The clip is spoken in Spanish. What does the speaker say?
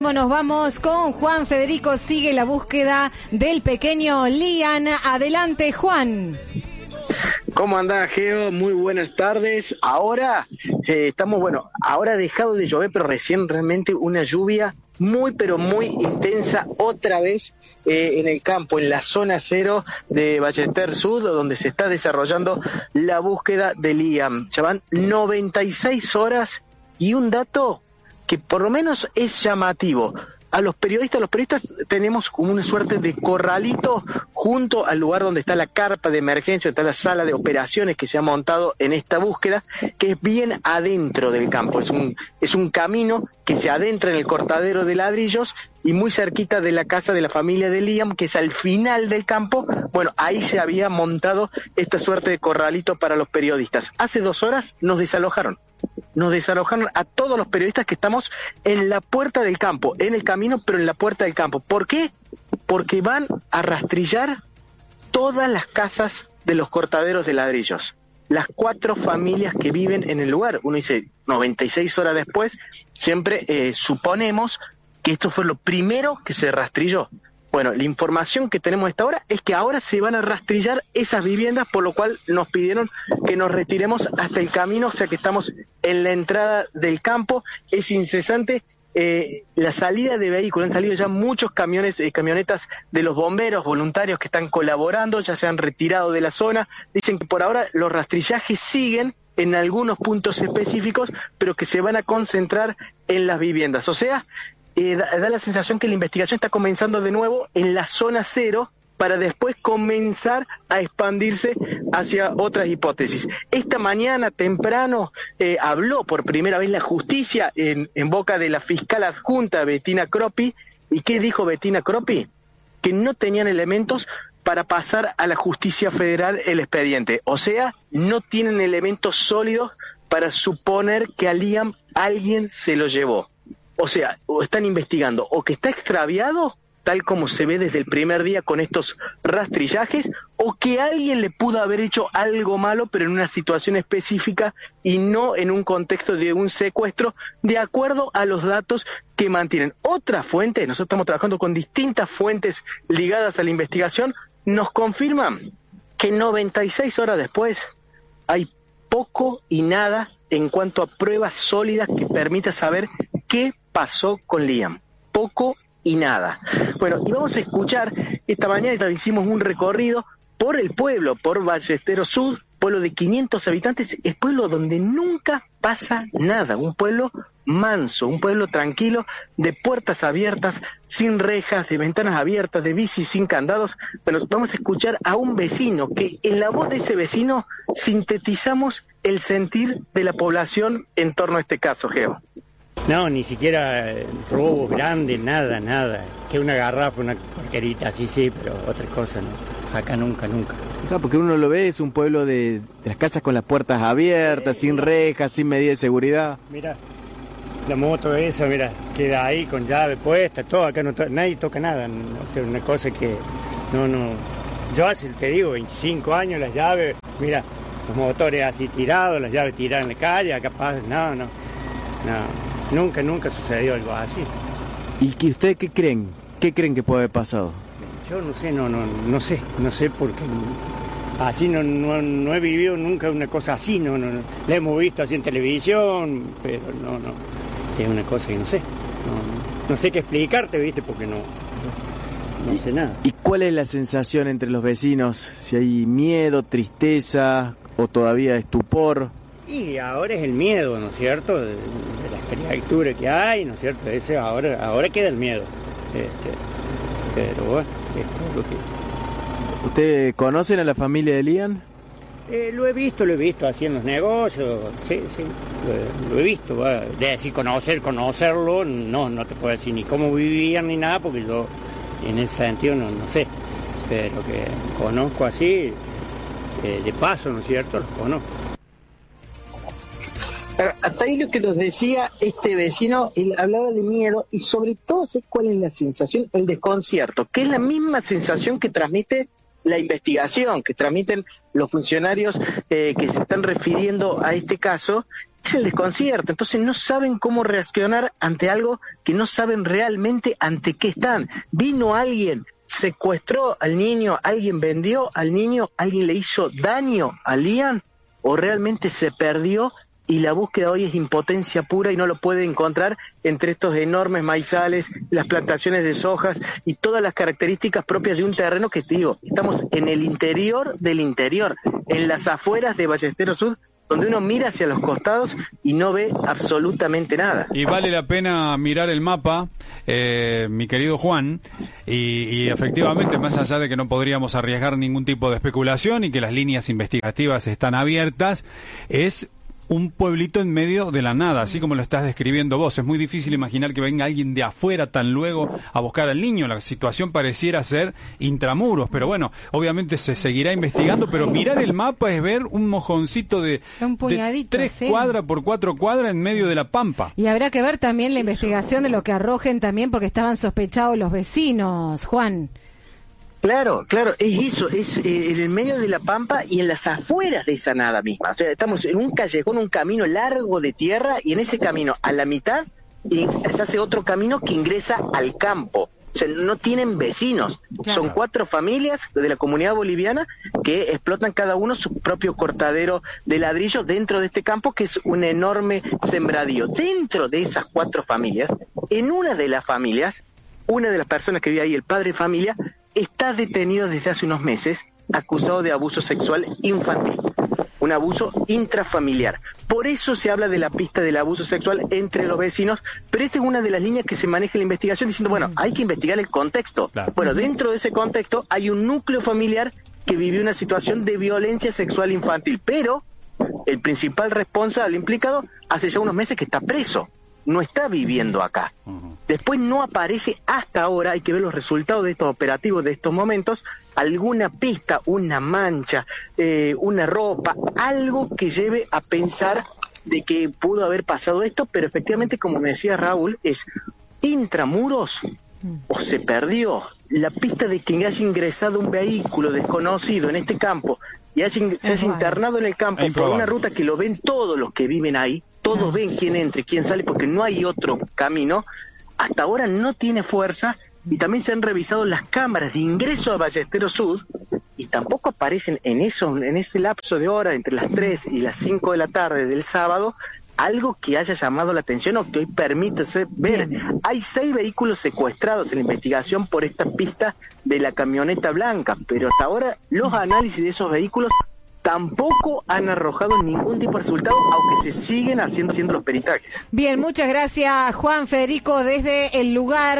Nos vamos con Juan Federico, sigue la búsqueda del pequeño Liam. Adelante, Juan. ¿Cómo andás, Geo? Muy buenas tardes. Ahora ahora ha dejado de llover, pero recién realmente una lluvia muy, pero muy intensa otra vez en el campo, en la zona cero de Ballester Sur, donde se está desarrollando la búsqueda de Liam. Ya van 96 horas y un dato que por lo menos es llamativo. Los periodistas tenemos como una suerte de corralito junto al lugar donde está la carpa de emergencia, está la sala de operaciones que se ha montado en esta búsqueda, que es bien adentro del campo. Es un camino que se adentra en el cortadero de ladrillos y muy cerquita de la casa de la familia de Liam, que es al final del campo. Bueno, ahí se había montado esta suerte de corralito para los periodistas. Hace 2 horas nos desalojaron a todos los periodistas que estamos en la puerta del campo, en el camino, pero en la puerta del campo. ¿Por qué? Porque van a rastrillar todas las casas de los cortaderos de ladrillos, las 4 familias que viven en el lugar. Uno dice 96 horas después, siempre suponemos que esto fue lo primero que se rastrilló. Bueno, la información que tenemos a esta hora es que ahora se van a rastrillar esas viviendas, por lo cual nos pidieron que nos retiremos hasta el camino, o sea que estamos en la entrada del campo. Es incesante la salida de vehículos, han salido ya muchos camionetas de los bomberos voluntarios que están colaborando, ya se han retirado de la zona. Dicen que por ahora los rastrillajes siguen en algunos puntos específicos, pero que se van a concentrar en las viviendas. O sea, da la sensación que la investigación está comenzando de nuevo en la zona cero para después comenzar a expandirse hacia otras hipótesis. Esta mañana temprano habló por primera vez la justicia en boca de la fiscal adjunta Bettina Croppi. ¿Y qué dijo Bettina Croppi? Que no tenían elementos para pasar a la justicia federal el expediente. O sea, no tienen elementos sólidos para suponer que a Liam alguien se lo llevó. O sea, o están investigando o que está extraviado, tal como se ve desde el primer día con estos rastrillajes, o que alguien le pudo haber hecho algo malo, pero en una situación específica y no en un contexto de un secuestro, de acuerdo a los datos que mantienen. Otra fuente, nosotros estamos trabajando con distintas fuentes ligadas a la investigación, nos confirman que 96 horas después hay poco y nada en cuanto a pruebas sólidas que permita saber qué pasó con Liam. Poco y nada. Bueno, y vamos a escuchar, esta mañana hicimos un recorrido por el pueblo, por Ballester Sur, pueblo de 500 habitantes, es pueblo donde nunca pasa nada, un pueblo manso, un pueblo tranquilo, de puertas abiertas, sin rejas, de ventanas abiertas, de bicis sin candados. Bueno, vamos a escuchar a un vecino, que en la voz de ese vecino sintetizamos el sentir de la población en torno a este caso, Geo. No, ni siquiera robos grandes, nada. Que una garrafa, una porquerita, así sí, pero otra cosa no. Acá nunca. No, porque uno lo ve, es un pueblo de las casas con las puertas abiertas, sin rejas, sin medidas de seguridad. Mira, la moto esa, mira, queda ahí con llave puesta, todo, acá nadie toca nada. O sea, una cosa que no. Yo hace, te digo, 25 años las llaves, mira, los motores así tirados, las llaves tiradas en la calle, acá pasa, no. Nunca sucedió algo así. ¿Y que ustedes qué creen? ¿Qué creen que puede haber pasado? Yo no sé porque así no he vivido nunca una cosa así, no. La hemos visto así en televisión, pero no. Es una cosa que no sé. No sé qué explicarte, ¿viste? Porque no sé nada. ¿Y cuál es la sensación entre los vecinos? Si hay miedo, tristeza o todavía estupor. Y ahora es el miedo, ¿no es cierto? De las criaturas que hay, ¿no es cierto? Ahora queda el miedo. Pero bueno, esto es lo que... ¿Ustedes conocen a la familia de Liam? Lo he visto así en los negocios, sí, lo he visto. De decir conocerlo, no te puedo decir ni cómo vivían ni nada, porque yo en ese sentido no sé. Pero que conozco así, de paso, ¿no es cierto? Los conozco. Hasta ahí lo que nos decía este vecino, él hablaba de miedo y sobre todo sé cuál es la sensación, el desconcierto, que es la misma sensación que transmite la investigación, que transmiten los funcionarios que se están refiriendo a este caso, es el desconcierto. Entonces no saben cómo reaccionar ante algo que no saben realmente ante qué están. Vino alguien, secuestró al niño, alguien vendió al niño, alguien le hizo daño a Liam, o realmente se perdió y la búsqueda hoy es impotencia pura y no lo puede encontrar entre estos enormes maizales, las plantaciones de sojas y todas las características propias de un terreno que, te digo, estamos en el interior del interior, en las afueras de Ballesteros Sur, donde uno mira hacia los costados y no ve absolutamente nada. Y vale la pena mirar el mapa, mi querido Juan, y efectivamente, más allá de que no podríamos arriesgar ningún tipo de especulación y que las líneas investigativas están abiertas, es un pueblito en medio de la nada, así como lo estás describiendo vos. Es muy difícil imaginar que venga alguien de afuera tan luego a buscar al niño. La situación pareciera ser intramuros, pero bueno, obviamente se seguirá investigando, pero mirar el mapa es ver un mojoncito de 3 cuadras por 4 cuadras en medio de la pampa. Y habrá que ver también la investigación de lo que arrojen también, porque estaban sospechados los vecinos, Juan. Claro, es eso, es en el medio de la pampa y en las afueras de esa nada misma. O sea, estamos en un callejón, un camino largo de tierra, y en ese camino, a la mitad, se hace otro camino que ingresa al campo. O sea, no tienen vecinos. Claro. Son 4 familias de la comunidad boliviana que explotan cada uno su propio cortadero de ladrillo dentro de este campo, que es un enorme sembradío. Dentro de esas 4 familias, en una de las familias, una de las personas que vive ahí, el padre de familia, está detenido desde hace unos meses, acusado de abuso sexual infantil, un abuso intrafamiliar. Por eso se habla de la pista del abuso sexual entre los vecinos, pero esta es una de las líneas que se maneja en la investigación, diciendo, bueno, hay que investigar el contexto. Claro. Bueno, dentro de ese contexto hay un núcleo familiar que vivió una situación de violencia sexual infantil, pero el principal responsable implicado hace ya unos meses que está preso, no está viviendo acá. Después no aparece hasta ahora, hay que ver los resultados de estos operativos, de estos momentos, alguna pista, una mancha, una ropa, algo que lleve a pensar de que pudo haber pasado esto, pero efectivamente, como me decía Raúl, es intramuros o se perdió. La pista de que haya ingresado un vehículo desconocido en este campo y se haya internado en el campo por una ruta que lo ven todos los que viven ahí, todos ven quién entra y quién sale porque no hay otro camino, hasta ahora no tiene fuerza. Y también se han revisado las cámaras de ingreso a Ballesteros Sur y tampoco aparecen en ese lapso de hora entre las 3 y las 5 de la tarde del sábado algo que haya llamado la atención o que hoy permítase ver. Hay 6 vehículos secuestrados en la investigación por esta pista de la camioneta blanca, pero hasta ahora los análisis de esos vehículos tampoco han arrojado ningún tipo de resultado, aunque se siguen haciendo los peritajes. Bien, muchas gracias, Juan Federico, desde el lugar.